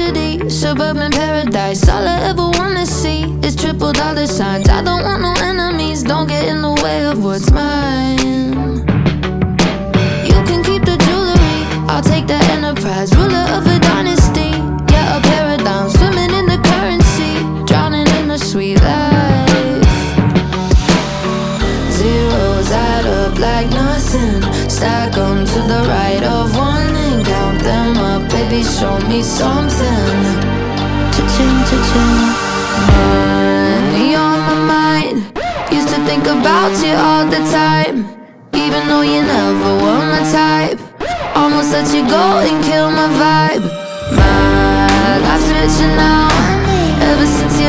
tragedy, suburban paradise. All I ever wanna see is triple dollar signs. I don't want no enemies, don't get in the way of what's mine. You can keep the jewelry, I'll take the enterprise. Ruler of a dynasty, yeah, a paradigm. Swimming in the currency, drowning in the sweet life. Zeros add up like nothing. Stack them to the right of one and count them up. Baby, show me something. Cha-ching, cha-ching. Money on my mind. Used to think about you all the time, even though you never were my type. Almost let you go and kill my vibe. My life's richer now, ever since you